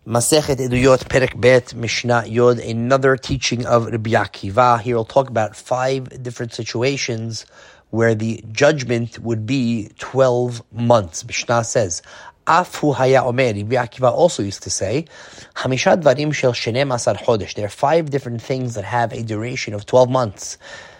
Masechet Eduyot Perek Bet Mishnah Yod, another teaching of Rabbi Akiva. Here we'll talk about 5 different situations where the judgment would be 12 months. Mishnah says, Afu haya omer, Rabbi Akiva also used to say, Hamisha dvarim shel shenem asar chodesh. There are 5 different things that have a duration of 12 months.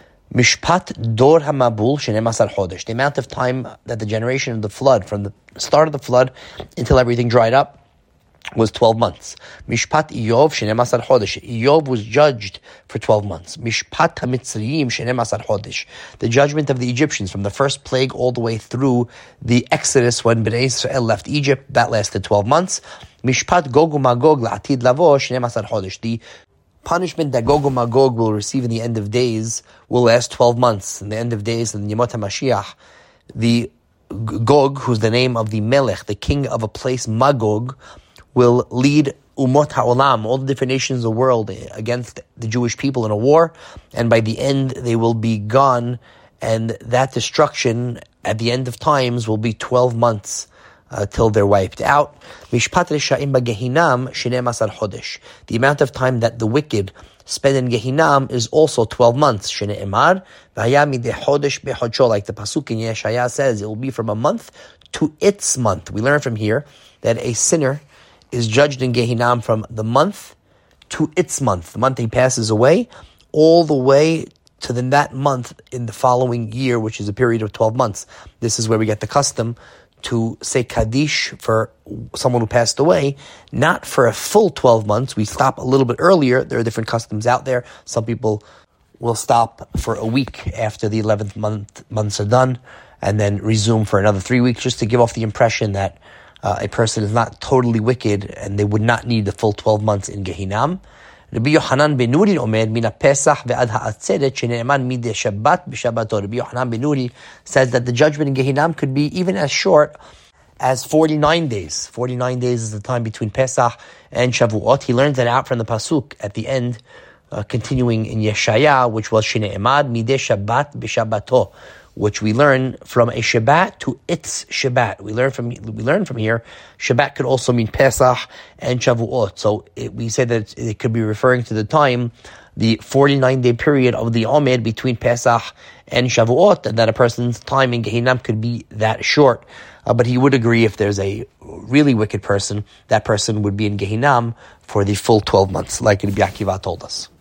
Mishpat dor hamabul shenem asar chodesh. The amount of time that the generation of the flood, from the start of the flood until everything dried up, was 12 months. Mishpat Iyov shenem asar chodesh. Iyov was judged for 12 months. Mishpat HaMitzrayim shenem asar chodesh. The judgment of the Egyptians from the first plague all the way through the Exodus when Bnei Israel left Egypt, that lasted 12 months. Mishpat Gog uMagog la'atid lavo shenem asar chodesh. The punishment that Gog uMagog will receive in the end of days will last 12 months. In the end of days, in Yemot HaMashiach, the Gog, who's the name of the Melech, the king of a place, Magog, will lead Umot HaOlam, all the different nations of the world, against the Jewish people in a war, and by the end they will be gone, and that destruction at the end of times will be 12 months till they're wiped out. Mishpat Resha'im b'Gehinam shenem asar chodesh. The amount of time that the wicked spend in Gehinam is also 12 months. Shene'emar v'haya midei chodesh bechodsho, like the pasuk in Yeshaya says, it will be from a month to its month. We learn from here that a sinner is judged in Gehinam from the month to its month. The month he passes away, all the way to that month in the following year, which is a period of 12 months. This is where we get the custom to say Kaddish for someone who passed away, not for a full 12 months. We stop a little bit earlier. There are different customs out there. Some people will stop for a week after the 11th months are done, and then resume for another 3 weeks, just to give off the impression that a person is not totally wicked and they would not need the full 12 months in Gehinam. Rabbi Yochanan ben Nuri omer min ha-Pesach ve'ad ha'atzeret shene'eman midei Shabbat b'Shabbato. Rabbi Yochanan ben Nuri says that the judgment in Gehinam could be even as short as 49 days. 49 days is the time between Pesach and Shavuot. He learns that out from the pasuk at the end, continuing in Yeshaya, which was shene'eman midei Shabbat b'Shabbato, which we learn from a Shabbat to its Shabbat. We learn from here, Shabbat could also mean Pesach and Shavuot. So we say that it could be referring to the time, the 49-day period of the Omer between Pesach and Shavuot, and that a person's time in Gehinam could be that short. But he would agree if there's a really wicked person, that person would be in Gehinam for the full 12 months, like Rabbi Akiva told us.